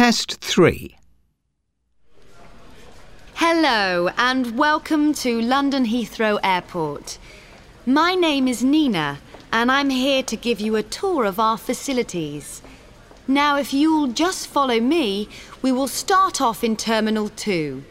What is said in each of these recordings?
Test 3. Hello and welcome to London Heathrow Airport. My name is Nina and I'm here to give you a tour of our facilities. Now if you'll just follow me, we will start off in Terminal 2.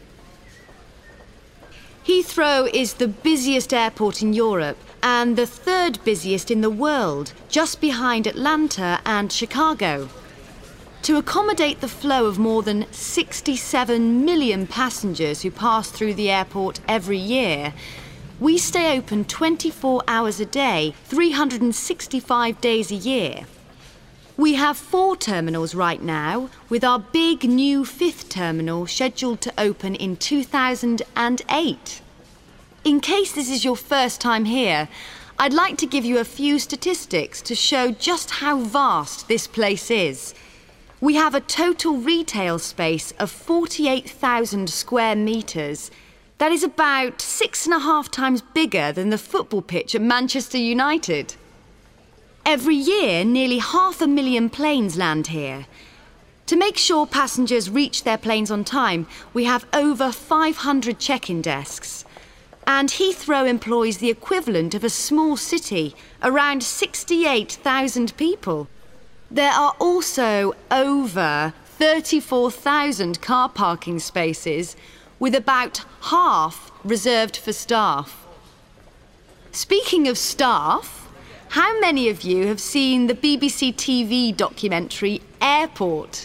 Heathrow is the busiest airport in Europe and the third busiest in the world, just behind Atlanta and Chicago. To accommodate the flow of more than 67 million passengers who pass through the airport every year, we stay open 24 hours a day, 365 days a year. We have 4 terminals right now, with our big new 5th terminal scheduled to open in 2008. In case this is your first time here, I'd like to give you a few statistics to show just how vast this place is. We have a total retail space of 48,000 square metres. That is about 6.5 times bigger than the football pitch at Manchester United. Every year, nearly 500,000 planes land here. To make sure passengers reach their planes on time, we have over 500 check-in desks. And Heathrow employs the equivalent of a small city, around 68,000 people. There are also over 34,000 car parking spaces, with about half reserved for staff. Speaking of staff, how many of you have seen the BBC TV documentary Airport?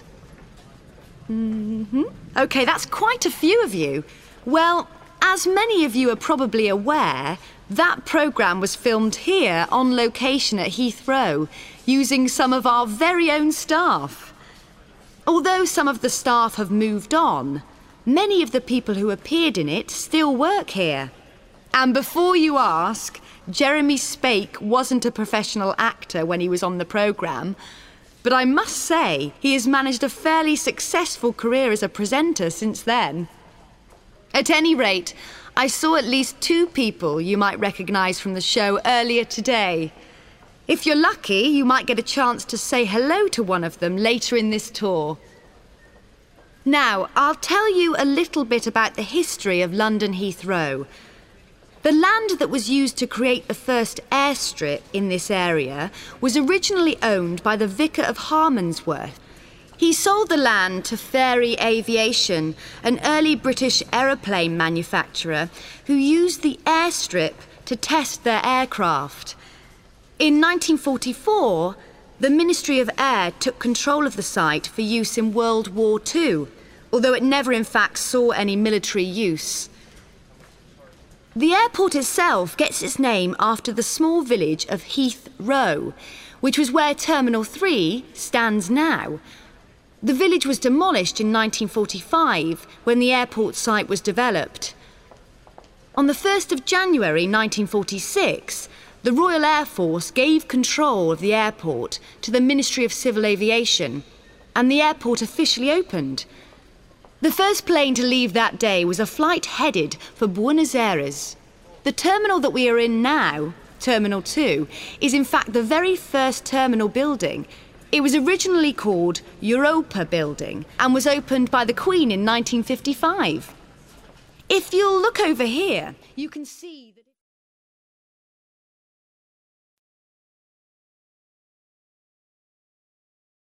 OK, that's quite a few of you. Well, as many of you are probably aware, that programme was filmed here on location at Heathrow, using some of our very own staff. Although some of the staff have moved on, many of the people who appeared in it still work here. And before you ask, Jeremy Spake wasn't a professional actor when he was on the programme, but I must say he has managed a fairly successful career as a presenter since then. At any rate, I saw at least 2 people you might recognise from the show earlier today. If you're lucky, you might get a chance to say hello to one of them later in this tour. Now, I'll tell you a little bit about the history of London Heathrow. The land that was used to create the first airstrip in this area was originally owned by the Vicar of Harmondsworth. He sold the land to Fairey Aviation, an early British aeroplane manufacturer who used the airstrip to test their aircraft. In 1944, the Ministry of Air took control of the site for use in World War II, although it never in fact saw any military use. The airport itself gets its name after the small village of Heath Row, which was where Terminal 3 stands now. The village was demolished in 1945 when the airport site was developed. On the 1st of January 1946, the Royal Air Force gave control of the airport to the Ministry of Civil Aviation, and the airport officially opened. The first plane to leave that day was a flight headed for Buenos Aires. The terminal that we are in now, Terminal 2, is in fact the very first terminal building. It was originally called Europa Building and was opened by the Queen in 1955. If you'll look over here, you can see that